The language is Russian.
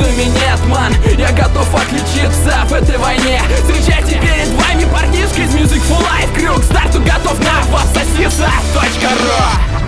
костюме нет, ман. Я готов отличиться в этой войне. Встречайте перед вами парнишка из Music for Life Crew. К старту готов на вас сосиса.ру.